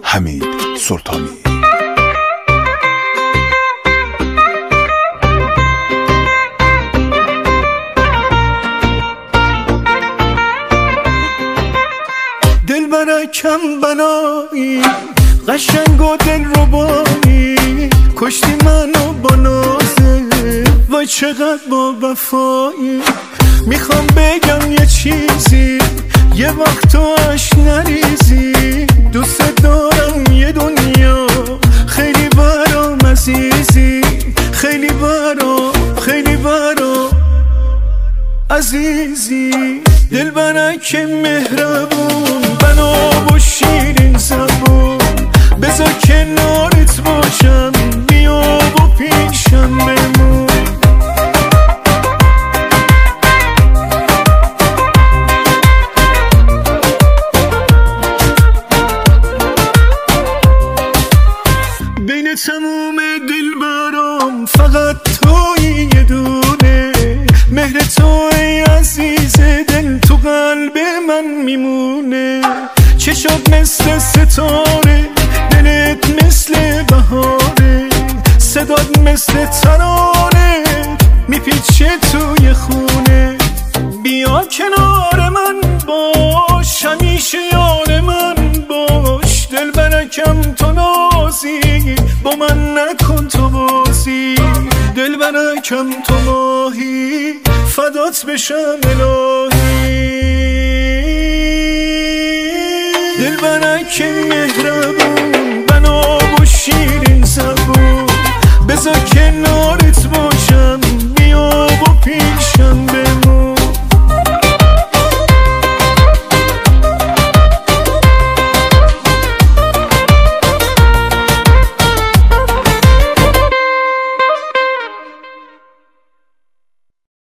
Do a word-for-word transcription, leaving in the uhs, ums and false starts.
حمید سلطانی. دلبرکم بنایی قشنگ و دل ربایی، کشتی منو با نازه وای چقدر با وفایی. میخوام بگم یه چیزی یه وقت تو اش نریزی، دوست دارم یه دنیا خیلی برام عزیزی، خیلی برام خیلی برام عزیزی. دلبرک مهربون بنا و شیرین زبون، بذار کنارت باشم بیا و پیشم بمون. بین تموم دلبرام فقط تویی یه دونه، مهر تو ای عزیز دل تو قلب من میمونه. چشات مثل ستاره، دلت مثل بهاره، صدات مثل ترانه میپیچه توی خونه. بیا کنار من باش، همیشه یار من باش، دلبرکم تو نازی با من نکن تو بازی. دلبرکم تو ماهی فدات بشم الهی. دلبرک مهربون بنا و شیرین زبون، بذار کنارت با